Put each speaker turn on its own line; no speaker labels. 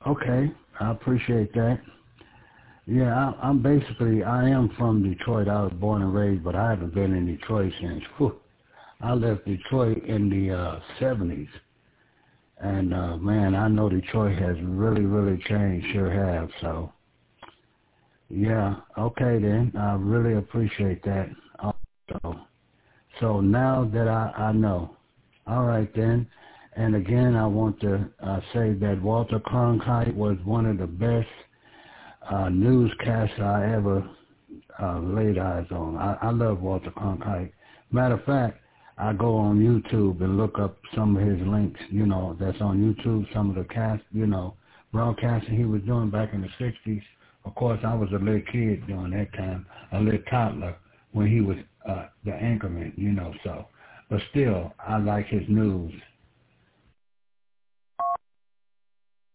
Okay, I appreciate that. Yeah, I am from Detroit. I was born and raised, but I haven't been in Detroit since, I left Detroit in the 70s. And, man, I know Detroit has really, really changed, sure have. So, yeah, okay then. I really appreciate that. Also. So now that I know. All right then. And again, I want to say that Walter Cronkite was one of the best newscaster I ever laid eyes on. I love Walter Cronkite. Matter of fact, I go on YouTube and look up some of his links, that's on YouTube, some of the broadcasting he was doing back in the 60s. Of course, I was a little kid during that time, a little toddler when he was the anchorman, so. But still, I like his news.